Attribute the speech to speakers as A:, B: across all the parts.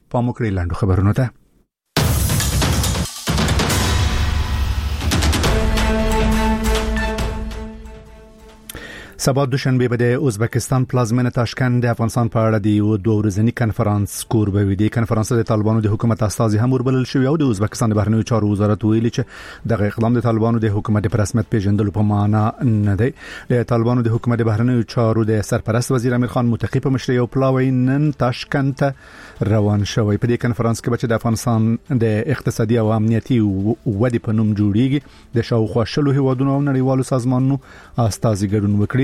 A: پام وکړئ لاندو خبرونو ته. سبا دوشنبه به د ازبکستان پلازمینه تاشکند د افغانستان په اړه د یو دوه ورځني کنفرانس کوربه وي. د کنفرانس د طالبانو د حکومت استازي هم وربلل شوی او د ازبکستان د بهرنیو چارو وزارت ویلي چې دغه اقدام د طالبانو د حکومت په رسمیت پیژندلو په معنا نه دی. د طالبانو د حکومت د بهرنیو چارو د سرپرست وزیر امیر خان متقی په مشرۍ او پلاوی نن تاشکند ته روان شوی. په دې کنفرانس کې به د افغانستان د اقتصادي او امنیتي ودې په نوم جوړیږي د شاوخوا شلو هیوادونو او نړیوالو سازمانونو استازي ګډون وکړي.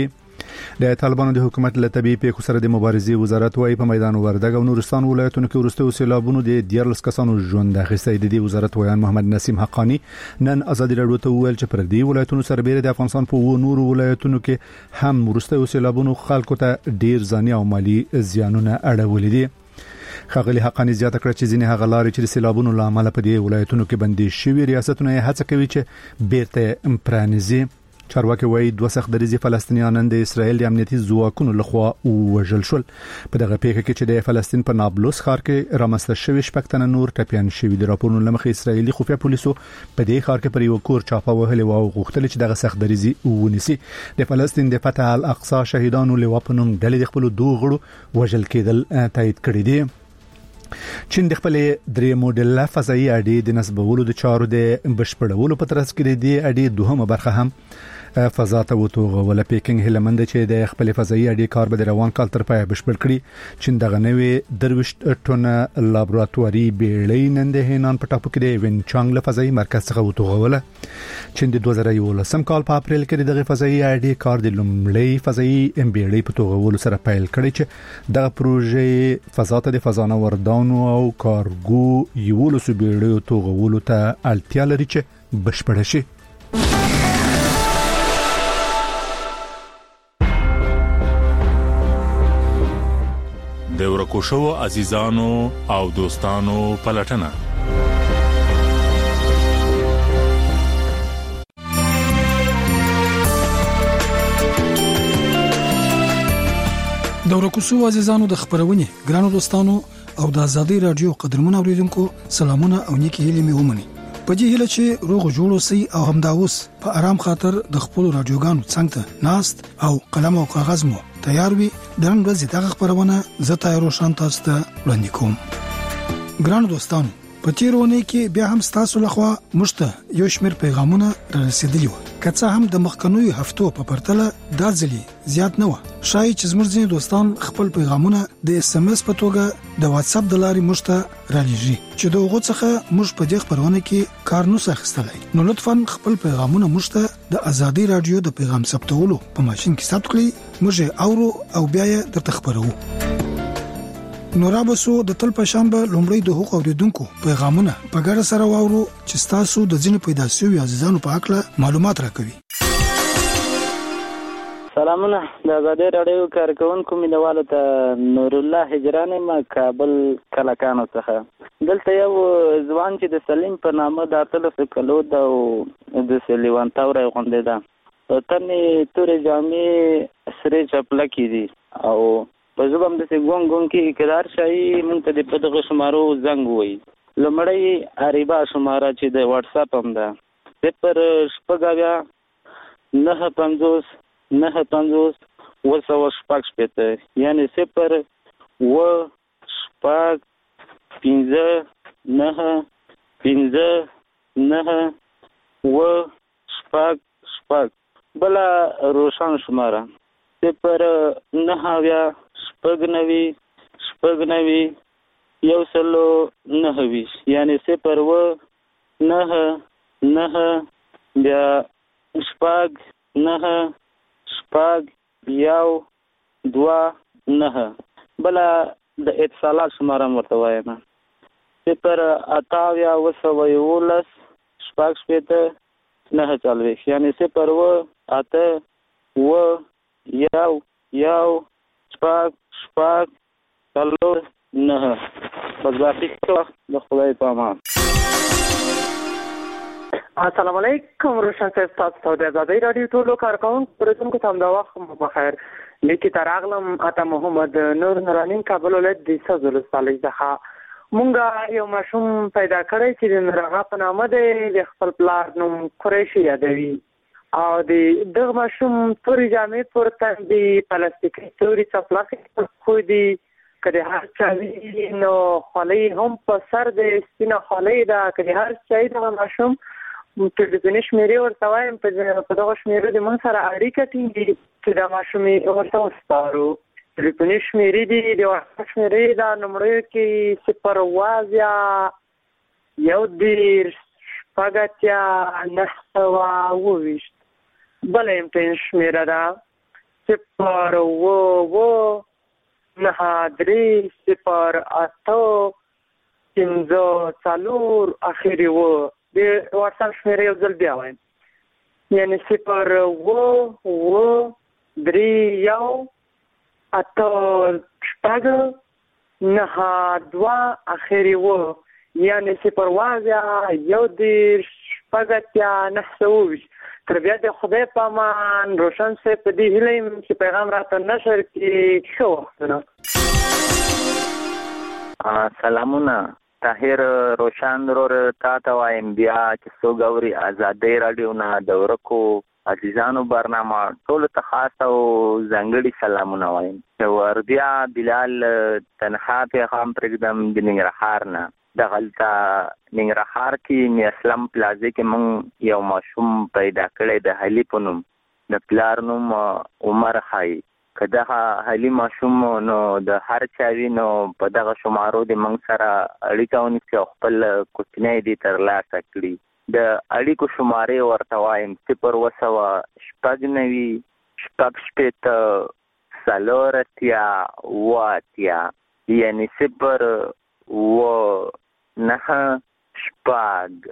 A: د طالبانو د حکومت له طبيعي پیښو سره د مبارزې وزارت وايي په میدان وردګ او نورستان ولایتونو کې وروسته سیلابونو د 14 کسانو ژوند اخیستی. د وزارت ویان محمد نسیم حقانی نن ازادي راډیو ته ویل چې پر دې ولایتونو سربېره د افغانستان په نورو ولایتونو کې هم وروسته سیلابونو خلکو ته ډیر ځاني او مالی زیانونه اړولې دي. خاغلی حقانی زیاته کړ چې ځینې هغه لارې چې د سیلابونو لامل په دې ولایتونو کې بندي شوي ریاستونه هڅه کوي چې بیرته پرانیزي. چارواکي وایي دوه سخت دریزي فلسطینیان د اسرایل د امنیتي ځواکونو لخوا وژل شول. په دغه پیښه کې چې د فلسطین په نابلس ښار کې رامنځته شوی شپږ نور ټپيان شوي. د راپورونو لمخې اسرایلی خفیه پولیسو په دې ښار کې پر یو کور چاپه وهلې او غوښتل چې دغه سخت دریزي ونیسي. د فلسطین د فتح الاقصی شهیدانو لوا په نوم ډلې د خپل دوه غړو وژل کېدل تایید کړی دی. چین د خپل درې موډل فضایي اډې د نسبولو د چارو د بشپړولو په ترڅ کې د اډې دوهمه برخه هم فضا ته وتوغوله. پیکینګ هلمند چې د خپل فضایي اډې کار به روان کال تر پای بشپړ کړي. چین دغه نوې درويشت ټونه لابراتواري بیړۍ نن د هینان په ټاپو کې د وینچانګ له فضایي مرکز څخه وتوغوله. چین د 2011 کال په اپریل کې دغه فضایي اډې کار د لومړی فضایي بیړۍ په توغولو سره پیل کړي چې دغه پروژې فضا ته د فضانه وردانو او کارګو یولو بیړیو توغولو ته اړتیا لري چې بشپړ شي.
B: د ورکو شو عزیزانو او دوستانو پلټنه.
C: د ورکو شو عزیزانو د خبرونه ګرانو دوستانو او د ازادي رادیو قدرمن اوریدونکو سلامونه او نیکی هیله می ومني. په دې هیله چې روغ جوړ اوسئ او همداوس په آرام خاطر د خپل رادیوګانو څنګه ناست او قلم او کاغذ مو تیار وي. د نن ورځې دغه خبرونه زه تایرو شان تاسو ته وړاندې کوم. ګرانو دوستانو په تیرونه کې بیا هم تاسو لخوا مشته یو شمېر پیغامونه رسیدلی و. کڅه هم د مخکنوي هفتو په پرتله دا ځلې زیات نه و. شای چې زموږ ځینې دوستان خپل پیغامونه د اس ام اس په توګه د واتس اپ د لارې مشته رالېږي چې دغه څخه موږ په دې خبرونه کې کار نو اخیستلای. نو لطفا خپل پیغامونه مشته د ازادي رادیو د پیغام ثبتولو په ماشين کې ثبت کړئ. موږ اورو او بیا یې درته خبرو. نورابسو د تل پښامبه لومړی د حقوق اوریدونکو پیغامونه په ګډه سره واورو چې تاسو د ځینې پیدا شوی عزیزانو په اړه معلومات راکوي.
D: سلامونه د آزادي رادیو کارکونکو مینوالو ته نور الله هجران ما کابل کلاکانو څخه. دلته یو ځوان چې د سلیم په نامه د 13 کلو د سلیوان تاورې غونډه ده. تنه تورې جامې سره چپلکی دي او په ژبه د ګون کې اقرار شای مونږ ته د پدغه شمارو زنګ وای. لمړی اریبا شماره چې د واتس اپ هم ده 0 950 950 وسوشپاکشپته یعنی 0 و شپاک 15 9 15 9 و شپاک بلا روشن شماره 0 9 شپږنوي یو سلو 9 یعنی 0 و 9 9 بیا شپږ 9 شپږ یو 2 9 بلا د اتصالات شماره ورته وایم 0 اتاویا وسویولس شپږ شپته 9 یعنی 0 و اته و یو شپږ څلور 9 بس باقي د خدای په امان.
E: السلام علیکم روشن صاحب تاسو د آزادي رادیو ټولو کارکونکو پرېږدونکو ته د وخت بخیر. لیکي تر اغلم اته محمد نور نورانین کابل ولایت د سزول صالح څخه مونږ یو ماشوم پیدا کړی چې د نورغه په نامه دی، د خپل پلار نوم قریشي یادوي او د دغه ماشوم تورې جامې پورته دي، پلاستیکي تورې څپلکې خو دي، که د هر چا وي نو خولۍ هم په سر د سپینه خولۍ ده، که د هر چا وي دغه ماشوم ټلیفوني شمېرې ورته وایم، په دغه شمېرو د موږ سره اړیکه ټینګي چې دا ماشوم یې ورته وسپارو. ټلیفوني شمېرې دي، د وټساپ شمېرې دا لومړیو کې 0 10 14 928. بله امتحان شمېره ده 0 9 3 0 8 5 4 اخري و. د وټساپ شمېره یو ځل بیا وایم، یعنی 0 3 1 8 6 9 2 اخري و، یعنی 0 1 10 6 9. تر بیا د خدای په امان. روشن صاحب په دې هیله یم چې پیغام راته نشر کړي. ښه وختونه.
D: سلامونه طاهر روشن ورور، تا ته وایم بیا چې څوک اوري ازادۍ راډیو نه د ورکو عزیزانو برنامه، ټولو ته خاص او ځانګړي سلامونه وایم. وردیا بلال تنها پیغام پرېږدم د ننګرهار نه. دغلته ننګرهار کې مې اسلام پلازې کې موږ یو ماشوم پیدا کړی د علي په نوم، د پلار نوم عمر ښایي. که دغه علي ماشوم نو د هر چا وي نو په دغه شمارو د موږ سره اړیکه ونیسي او خپل کوچنی دې ترلاسه کړي. د اړیکو شمارې ورته وایم 0 2 6 4 8 یعنی 0 و 9 شپږ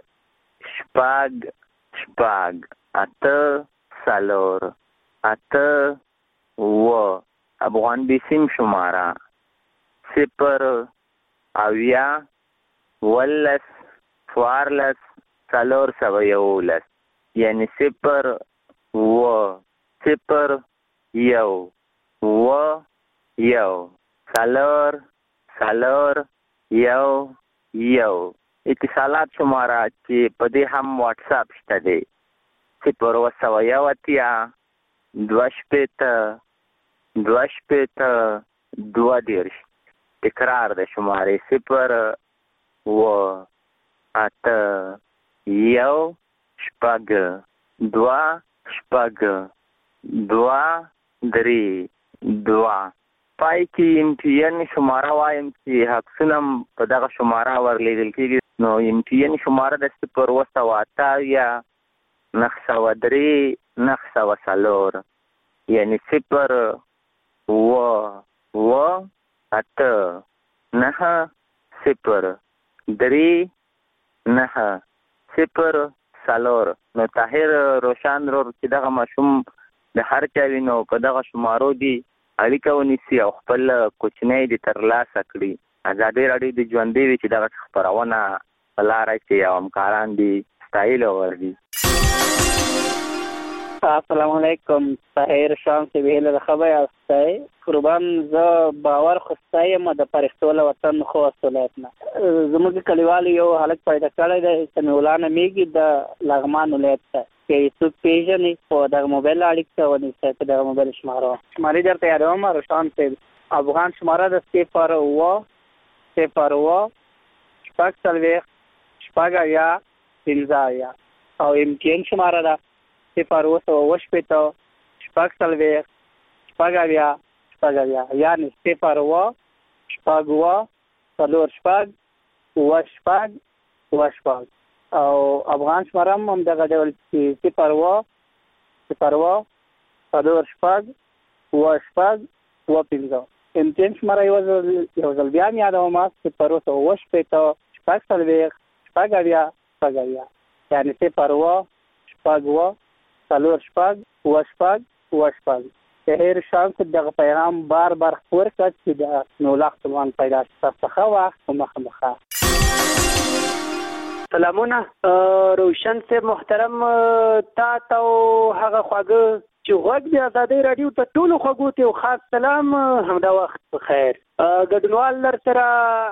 D: 8 4 و. افغان بیسیم شماره 0 اویا 11 14 411 یعنی 0 و 0 1 و 1 4 1 اتصالات شماره چې په دې هم واتساپ شته دی 0 2 تکرار د شماره 0 و 8 1 2 3 2. پای کې امتیان شماره وایم چې حقسنم په دغه شماره ورلیدل کېږي. نو امتیان شماره د 0 903 904 یعنی 0 و 8 9 0 3 9 0 4. نو طاهر روشن ورور چې دغه ماشوم د هر چا وي نو په دغه شمارو دي اړیکه ونیسي او خپل کوچنی دې ترلاسه کړي. ازادۍ راډیو د ژوندۍ وي چې دغه خپرونه په لاره کې او همکاران دي ستایلو وردي.
F: السلام علیکم. طاهر شام سے ویل خبر استای قربان ز باور خستایم د پرختول وطن خو اصلاتنا زموږ کلیوال یو حالت پیدا کړی دی چې مولانا میګي د لغمان ولایت کې څوک پیژني په د موبایل اړیکه ونیسي په د موبایل شماره درته یادوم. روشن سے افغان شماره د 0 و 0 او امتیان شماره ده 0 یعنی 0 و 4 او افغان شماره هم دغه ډول 0 و 4 امتیان شماره یو ځل بیا مې یادوم 0 یعنی 0 4 هر شانس دغه پیغام بار خور کړ چې د نو لاختوان پیدا څخه وخت مخه.
E: سلامونه روشن صاحب محترم، تا ته هغه خواږه چې غوږ د ازادۍ راډیو ته ټولو خواږو ته خاص سلام، همدا وخت بخیر. ګډونوال لر سره